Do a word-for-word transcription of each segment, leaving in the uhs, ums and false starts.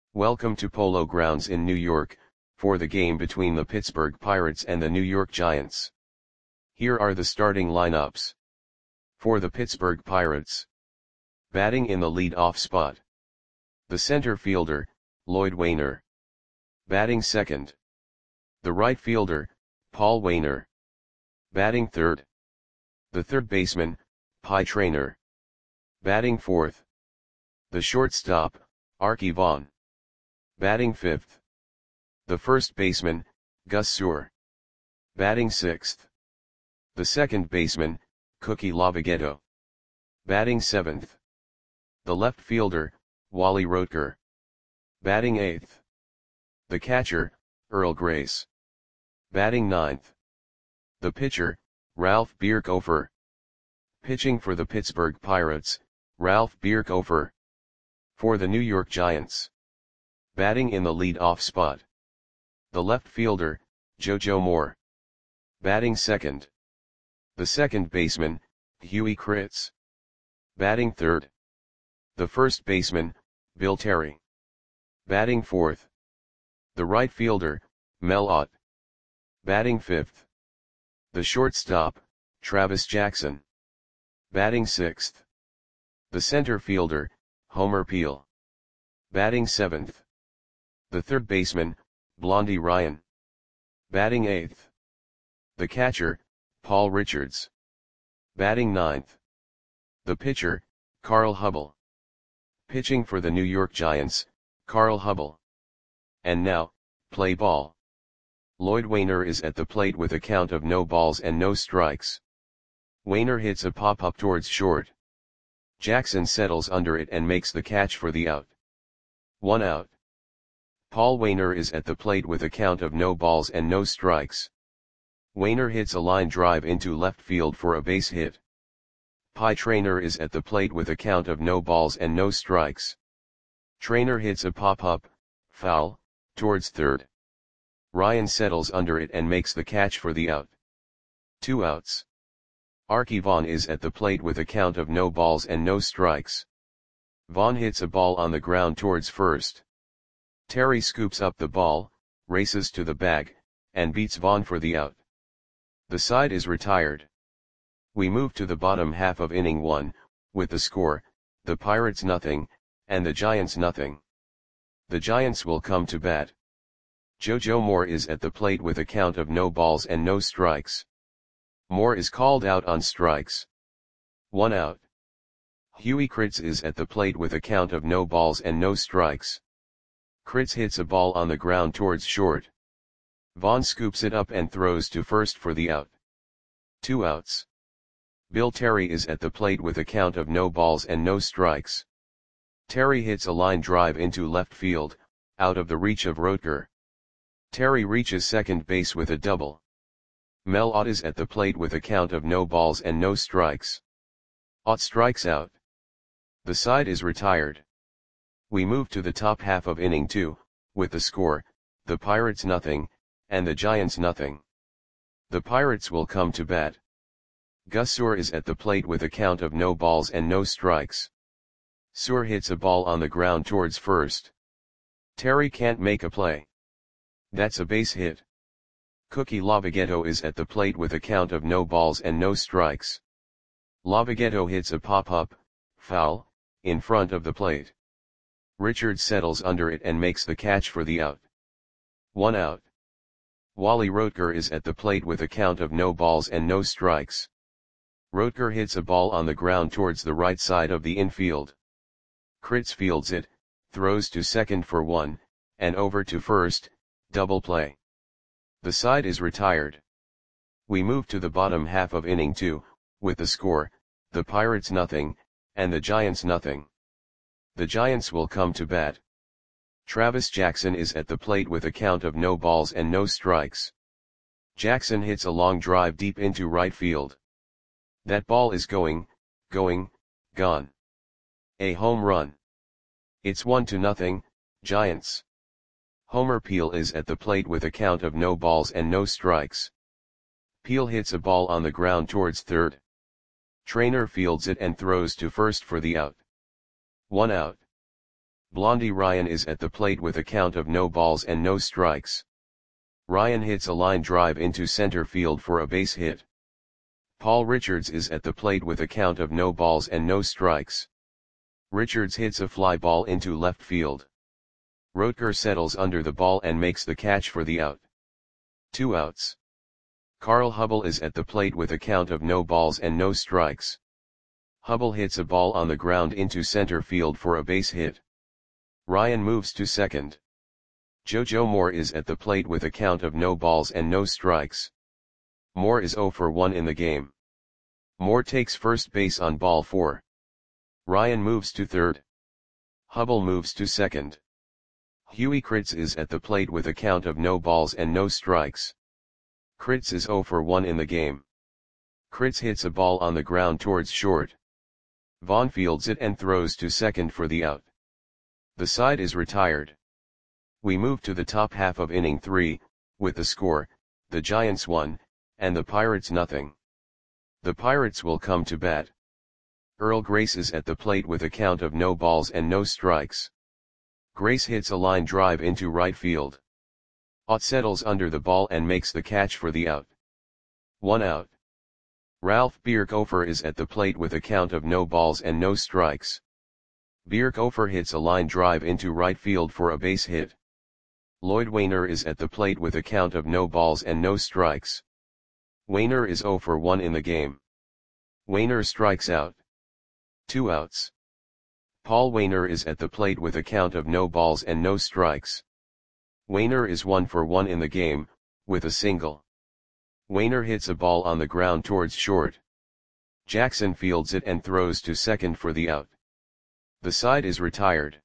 Welcome to Polo Grounds in New York, for the game between the Pittsburgh Pirates and the New York Giants. Here are the starting lineups. For the Pittsburgh Pirates. Batting in the lead-off spot. The center fielder, Lloyd Waner. Batting second. The right fielder, Paul Waner. Batting third. The third baseman, Pie Traynor. Batting fourth. The shortstop, Arky Vaughan. Batting fifth. The first baseman, Gus Suhr. Batting sixth. The second baseman, Cookie Lavagetto. Batting seventh. The left fielder, Wally Roetger. Batting eighth. The catcher, Earl Grace. Batting ninth. The pitcher, Ralph Bierkhofer. Pitching for the Pittsburgh Pirates, Ralph Bierkhofer. For the New York Giants. Batting in the lead-off spot. The left fielder, JoJo Moore. Batting second. The second baseman, Huey Kritz. Batting third. The first baseman, Bill Terry. Batting fourth. The right fielder, Mel Ott. Batting fifth. The shortstop, Travis Jackson. Batting sixth. The center fielder, Homer Peel. Batting seventh. The third baseman, Blondie Ryan. Batting eighth. The catcher, Paul Richards. Batting ninth. The pitcher, Carl Hubbell. Pitching for the New York Giants, Carl Hubbell. And now, play ball. Lloyd Waner is at the plate with a count of no balls and no strikes. Waner hits a pop-up towards short. Jackson settles under it and makes the catch for the out. One out. Paul Waner is at the plate with a count of no balls and no strikes. Waner hits a line drive into left field for a base hit. Pie Traynor is at the plate with a count of no balls and no strikes. Traynor hits a pop-up, foul, towards third. Ryan settles under it and makes the catch for the out. Two outs. Arky Vaughan is at the plate with a count of no balls and no strikes. Vaughan hits a ball on the ground towards first. Terry scoops up the ball, races to the bag, and beats Vaughan for the out. The side is retired. We move to the bottom half of inning one, with the score, the Pirates nothing, and the Giants nothing. The Giants will come to bat. JoJo Moore is at the plate with a count of no balls and no strikes. Moore is called out on strikes. One out. Huey Kritz is at the plate with a count of no balls and no strikes. Kritz hits a ball on the ground towards short. Vaughan scoops it up and throws to first for the out. Two outs. Bill Terry is at the plate with a count of no balls and no strikes. Terry hits a line drive into left field, out of the reach of Roetger. Terry reaches second base with a double. Mel Ott is at the plate with a count of no balls and no strikes. Ott strikes out. The side is retired. We move to the top half of inning two, with the score, the Pirates nothing, and the Giants nothing. The Pirates will come to bat. Gus Suhr is at the plate with a count of no balls and no strikes. Suhr hits a ball on the ground towards first. Terry can't make a play. That's a base hit. Cookie Lavagetto is at the plate with a count of no balls and no strikes. Lavagetto hits a pop-up, foul, in front of the plate. Richards settles under it and makes the catch for the out. One out. Wally Roetger is at the plate with a count of no balls and no strikes. Roetger hits a ball on the ground towards the right side of the infield. Kritz fields it, throws to second for one, and over to first, double play. The side is retired. We move to the bottom half of inning two, with the score, the Pirates nothing, and the Giants nothing. The Giants will come to bat. Travis Jackson is at the plate with a count of no balls and no strikes. Jackson hits a long drive deep into right field. That ball is going, going, gone. A home run. It's one to nothing, Giants. Homer Peel is at the plate with a count of no balls and no strikes. Peel hits a ball on the ground towards third. Traynor fields it and throws to first for the out. One out. Blondie Ryan is at the plate with a count of no balls and no strikes. Ryan hits a line drive into center field for a base hit. Paul Richards is at the plate with a count of no balls and no strikes. Richards hits a fly ball into left field. Rotker settles under the ball and makes the catch for the out. Two outs. Carl Hubbell is at the plate with a count of no balls and no strikes. Hubbell hits a ball on the ground into center field for a base hit. Ryan moves to second. JoJo Moore is at the plate with a count of no balls and no strikes. Moore is oh for one in the game. Moore takes first base on ball four. Ryan moves to third. Hubbell moves to second. Huey Kritz is at the plate with a count of no balls and no strikes. Kritz is oh for one in the game. Kritz hits a ball on the ground towards short. Vaughn fields it and throws to second for the out. The side is retired. We move to the top half of inning three, with the score, the Giants one, and the Pirates nothing. The Pirates will come to bat. Earl Grace is at the plate with a count of no balls and no strikes. Grace hits a line drive into right field. Ott settles under the ball and makes the catch for the out. One out. Ralph Bierkhofer is at the plate with a count of no balls and no strikes. Bierkhofer hits a line drive into right field for a base hit. Lloyd Wainer is at the plate with a count of no balls and no strikes. Wainer is oh for one in the game. Wainer strikes out. Two outs. Paul Wainer is at the plate with a count of no balls and no strikes. Wainer is one for one in the game, with a single. Wainer hits a ball on the ground towards short. Jackson fields it and throws to second for the out. The side is retired.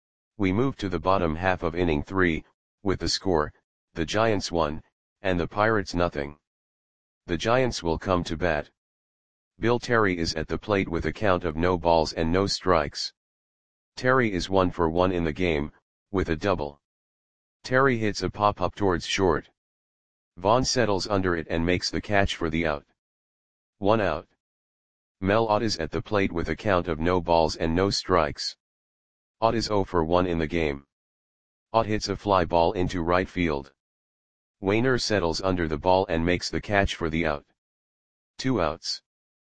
We move to the bottom half of inning three, with the score, the Giants one, and the Pirates nothing. The Giants will come to bat. Bill Terry is at the plate with a count of no balls and no strikes. Terry is one for one in the game, with a double. Terry hits a pop-up towards short. Vaughn settles under it and makes the catch for the out. One out. Mel Ott is at the plate with a count of no balls and no strikes. Ott is oh for one in the game. Ott hits a fly ball into right field. Wainer settles under the ball and makes the catch for the out. Two outs.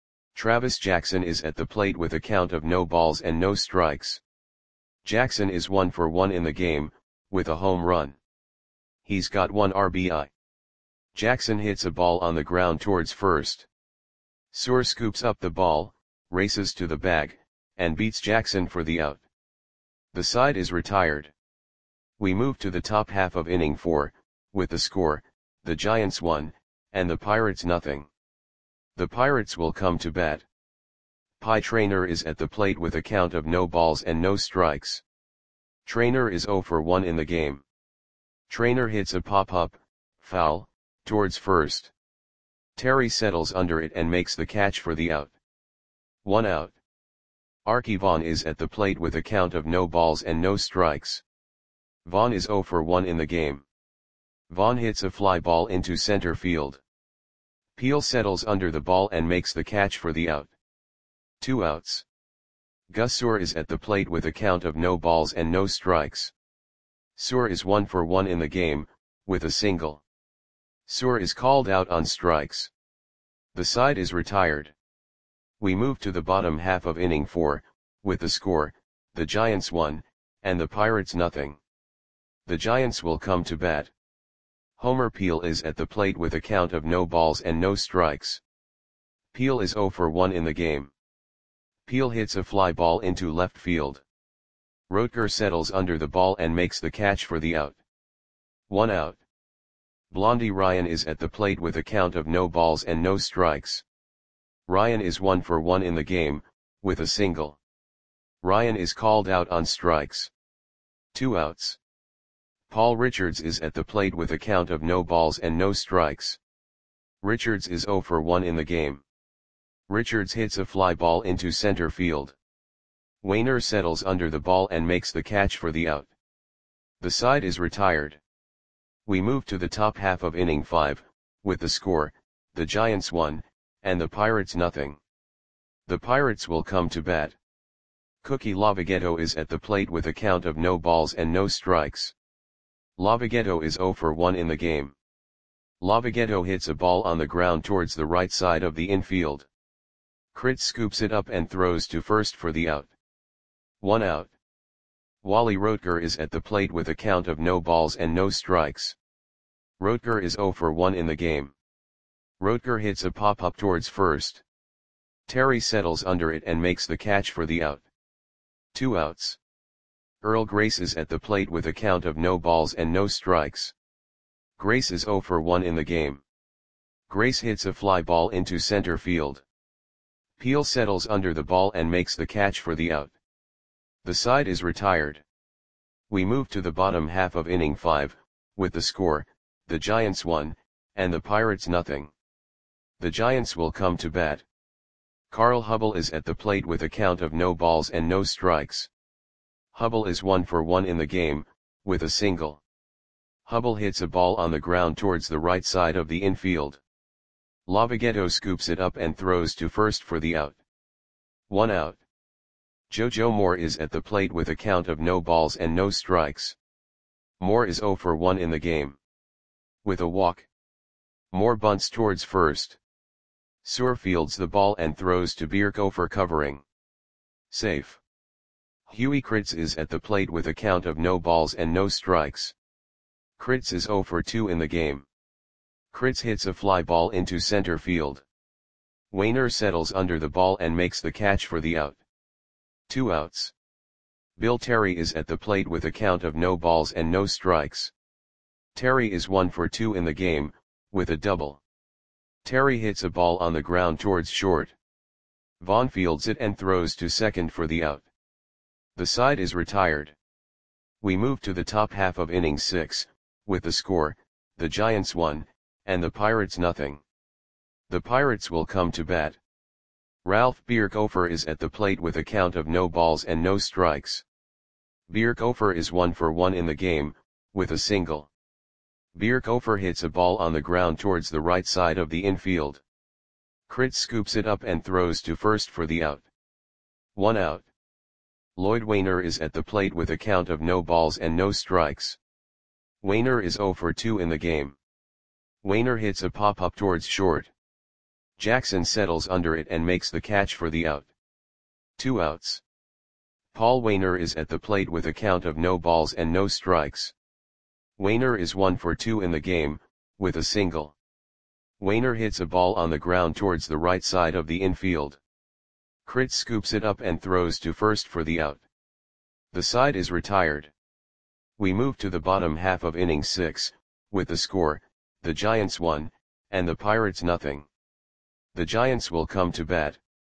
Travis Jackson is at the plate with a count of no balls and no strikes. Jackson is one for one in the game, with a home run. He's got one R B I. Jackson hits a ball on the ground towards first. Suhr scoops up the ball, races to the bag, and beats Jackson for the out. The side is retired. We move to the top half of inning four, with the score, the Giants one, and the Pirates nothing. The Pirates will come to bat. Pie Traynor is at the plate with a count of no balls and no strikes. Traynor is oh for one in the game. Traynor hits a pop-up, foul, towards first. Terry settles under it and makes the catch for the out. One out. Arky Vaughan is at the plate with a count of no balls and no strikes. Vaughan is oh for one in the game. Vaughan hits a fly ball into center field. Peel settles under the ball and makes the catch for the out. Two outs. Gus Suhr is at the plate with a count of no balls and no strikes. Suhr is one for one in the game, with a single. Suhr is called out on strikes. The side is retired. We move to the bottom half of inning four, with the score, the Giants one, and the Pirates nothing. The Giants will come to bat. Homer Peel is at the plate with a count of no balls and no strikes. Peel is oh for one in the game. Peel hits a fly ball into left field. Rotker settles under the ball and makes the catch for the out. One out. Blondie Ryan is at the plate with a count of no balls and no strikes. Ryan is one for one in the game, with a single. Ryan is called out on strikes. Two outs. Paul Richards is at the plate with a count of no balls and no strikes. Richards is oh for one in the game. Richards hits a fly ball into center field. Wainer settles under the ball and makes the catch for the out. The side is retired. We move to the top half of inning five, with the score, the Giants one, and the Pirates nothing. The Pirates will come to bat. Cookie Lavagetto is at the plate with a count of no balls and no strikes. Lavagetto is zero for one in the game. Lavagetto hits a ball on the ground towards the right side of the infield. Crit scoops it up and throws to first for the out. One out. Wally Rotger is at the plate with a count of no balls and no strikes. Rotger is zero for one in the game. Rotger hits a pop-up towards first. Terry settles under it and makes the catch for the out. Two outs. Earl Grace is at the plate with a count of no balls and no strikes. Grace is zero for one in the game. Grace hits a fly ball into center field. Peel settles under the ball and makes the catch for the out. The side is retired. We move to the bottom half of inning five, with the score, the Giants one, and the Pirates nothing. The Giants will come to bat. Carl Hubbell is at the plate with a count of no balls and no strikes. Hubbell is one for one in the game, with a single. Hubbell hits a ball on the ground towards the right side of the infield. Lavagetto scoops it up and throws to first for the out. One out. JoJo Moore is at the plate with a count of no balls and no strikes. Moore is zero for one in the game. With a walk. Moore bunts towards first. Suhr fields the ball and throws to Bierko for covering. Safe. Huey Kritz is at the plate with a count of no balls and no strikes. Kritz is zero for two in the game. Kritz hits a fly ball into center field. Wainer settles under the ball and makes the catch for the out. Two outs. Bill Terry is at the plate with a count of no balls and no strikes. Terry is one for two in the game, with a double. Terry hits a ball on the ground towards short. Vaughn fields it and throws to second for the out. The side is retired. We move to the top half of inning six, with the score, the Giants one, and the Pirates nothing. The Pirates will come to bat. Ralph Bierkofer is at the plate with a count of no balls and no strikes. Bierkofer is one for one in the game, with a single. Bierkofer hits a ball on the ground towards the right side of the infield. Kritz scoops it up and throws to first for the out. One out. Lloyd Wainer is at the plate with a count of no balls and no strikes. Wainer is zero for two in the game. Wainer hits a pop-up towards short. Jackson settles under it and makes the catch for the out. Two outs. Paul Wainer is at the plate with a count of no balls and no strikes. Wainer is one for two in the game, with a single. Wainer hits a ball on the ground towards the right side of the infield. Kritz scoops it up and throws to first for the out. The side is retired. We move to the bottom half of inning six, with the score, the Giants one, and the Pirates nothing. The Giants will come to bat.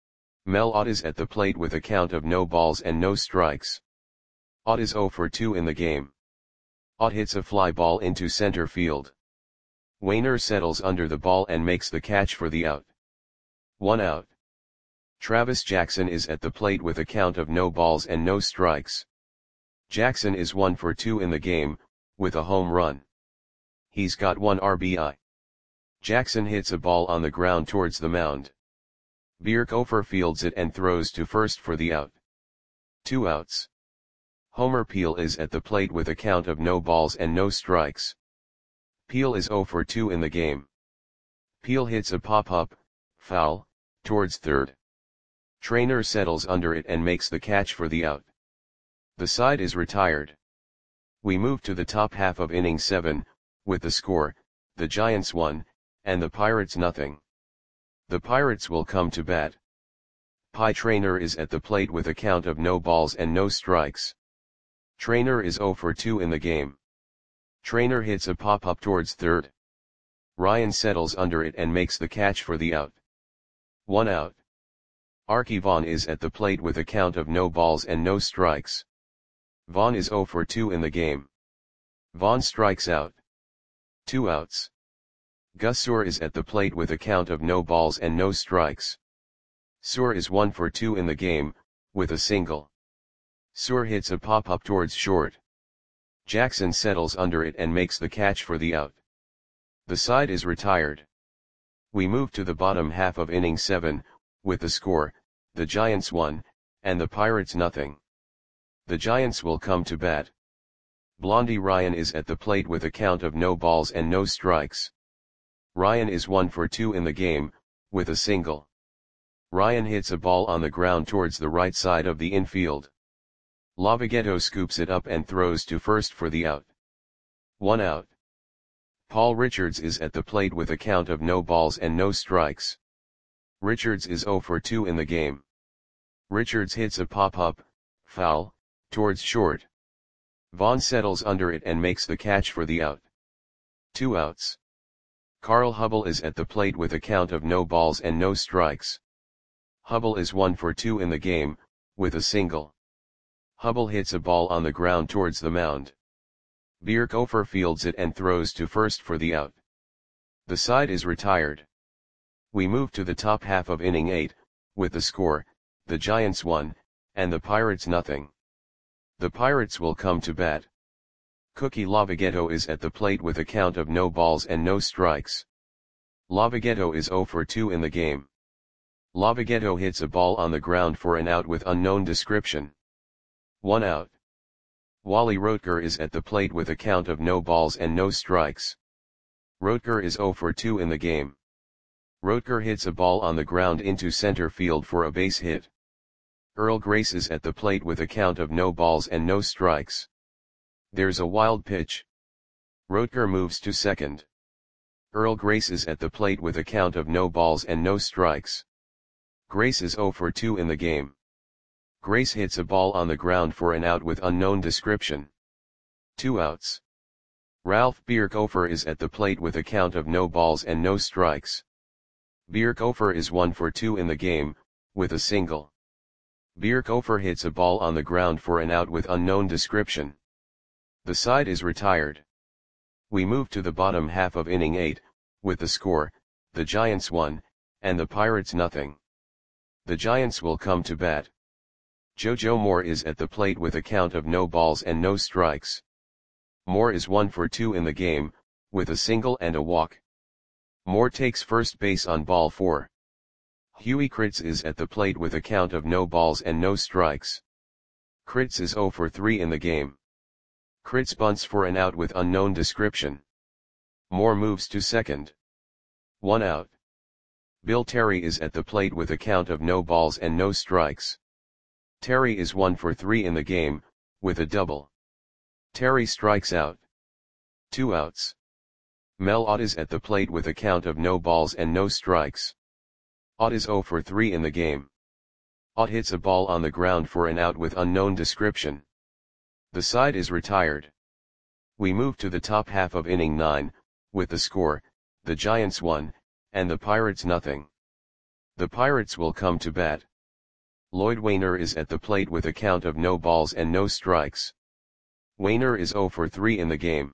Mel Ott is at the plate with a count of no balls and no strikes. Ott is zero for two in the game. Ott hits a fly ball into center field. Wainer settles under the ball and makes the catch for the out. One out. Travis Jackson is at the plate with a count of no balls and no strikes. Jackson is one for two in the game, with a home run. He's got one R B I. Jackson hits a ball on the ground towards the mound. Bierkofer fields it and throws to first for the out. Two outs. Homer Peel is at the plate with a count of no balls and no strikes. Peel is zero for two in the game. Peel hits a pop-up, foul, towards third. Trainer settles under it and makes the catch for the out. The side is retired. We move to the top half of inning seven, with the score, the Giants one, and the Pirates nothing. The Pirates will come to bat. Pie Trainer is at the plate with a count of no balls and no strikes. Trainer is zero for two in the game. Trainer hits a pop-up towards third. Ryan settles under it and makes the catch for the out. One out. Archie Vaughn is at the plate with a count of no balls and no strikes. Vaughn is zero for two in the game. Vaughn strikes out. Two outs. Gus Suhr is at the plate with a count of no balls and no strikes. Suhr is one for two in the game, with a single. Suhr hits a pop-up towards short. Jackson settles under it and makes the catch for the out. The side is retired. We move to the bottom half of inning seven, with the score, the Giants one, and the Pirates nothing. The Giants will come to bat. Blondie Ryan is at the plate with a count of no balls and no strikes. Ryan is one for two in the game, with a single. Ryan hits a ball on the ground towards the right side of the infield. Lavogetto scoops it up and throws to first for the out. One out. Paul Richards is at the plate with a count of no balls and no strikes. Richards is zero for two in the game. Richards hits a pop-up, foul, towards short. Vaughn settles under it and makes the catch for the out. Two outs. Carl Hubbell is at the plate with a count of no balls and no strikes. Hubbell is one for two in the game, with a single. Hubbell hits a ball on the ground towards the mound. Bierkhofer fields it and throws to first for the out. The side is retired. We move to the top half of inning eight, with the score, the Giants one, and the Pirates nothing. The Pirates will come to bat. Cookie Lavogetto is at the plate with a count of no balls and no strikes. Lavogetto is zero for two in the game. Lavogetto hits a ball on the ground for an out with unknown description. One out. Wally Rotker is at the plate with a count of no balls and no strikes. Rotker is zero for two in the game. Rotker hits a ball on the ground into center field for a base hit. Earl Grace is at the plate with a count of no balls and no strikes. There's a wild pitch. Rotker moves to second. Earl Grace is at the plate with a count of no balls and no strikes. Grace is zero for two in the game. Grace hits a ball on the ground for an out with unknown description. Two outs. Ralph Bierkhofer is at the plate with a count of no balls and no strikes. Bierkhofer is one for two in the game, with a single. Bierkhofer hits a ball on the ground for an out with unknown description. The side is retired. We move to the bottom half of inning eight, with the score, the Giants one, and the Pirates nothing. The Giants will come to bat. JoJo Moore is at the plate with a count of no balls and no strikes. Moore is one for two in the game, with a single and a walk. Moore takes first base on ball four. Huey Kritz is at the plate with a count of no balls and no strikes. Kritz is zero for three in the game. Kritz bunts for an out with unknown description. Moore moves to second. One out. Bill Terry is at the plate with a count of no balls and no strikes. Terry is one for three in the game, with a double. Terry strikes out. Two outs. Mel Ott is at the plate with a count of no balls and no strikes. Ott is zero for three in the game. Ott hits a ball on the ground for an out with unknown description. The side is retired. We move to the top half of inning nine, with the score, the Giants one, and the Pirates nothing. The Pirates will come to bat. Lloyd Wainer is at the plate with a count of no balls and no strikes. Wainer is zero for three in the game.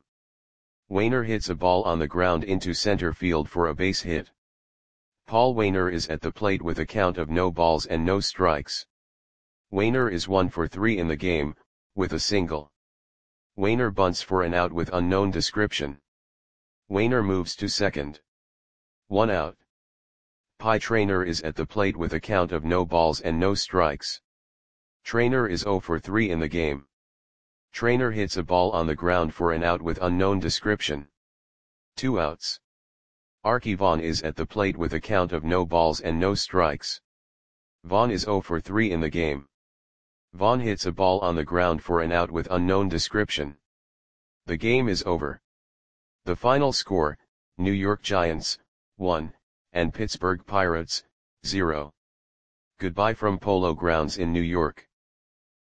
Wainer hits a ball on the ground into center field for a base hit. Paul Wainer is at the plate with a count of no balls and no strikes. Wainer is one for three in the game, with a single. Wainer bunts for an out with unknown description. Wainer moves to second. One out. Pie Traynor is at the plate with a count of no balls and no strikes. Traynor is zero for three in the game. Traynor hits a ball on the ground for an out with unknown description. Two outs. Archie Vaughn is at the plate with a count of no balls and no strikes. Vaughn is zero for three in the game. Vaughn hits a ball on the ground for an out with unknown description. The game is over. The final score, New York Giants, one, and Pittsburgh Pirates, zero. Goodbye from Polo Grounds in New York.